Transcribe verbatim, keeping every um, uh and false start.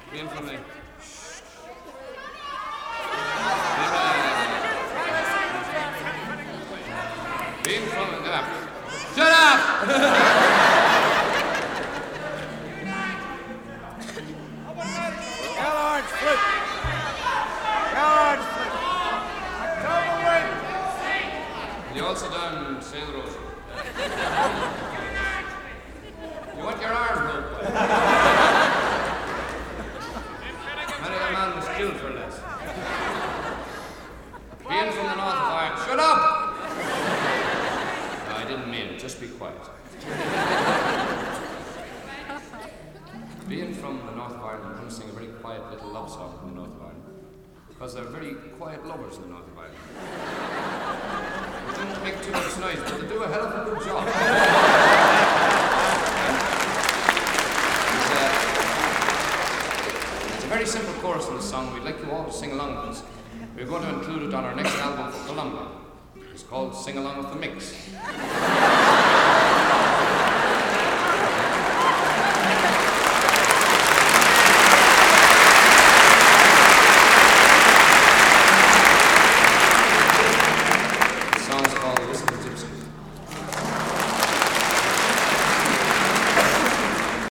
Being from the... Being from the... Uh, shut up! Gallard's flip. Gallard's flip. October wind. You also done Sail the Rosary. You want your arm broke? Many a man was killed for less. Being from the north of Ireland. Shut up! No, I didn't mean it. Just be quiet. Being from the north of Ireland, I'm going to sing a very quiet little love song from the north of Ireland. Because they're very quiet lovers in the north of Ireland. They don't make too much noise, but they do a hell of a good job. It's, uh, it's a very simple chorus in the song. We'd like you all to sing along with us. We're going to include it on our next album for Columba. It's called Sing Along with the Mix.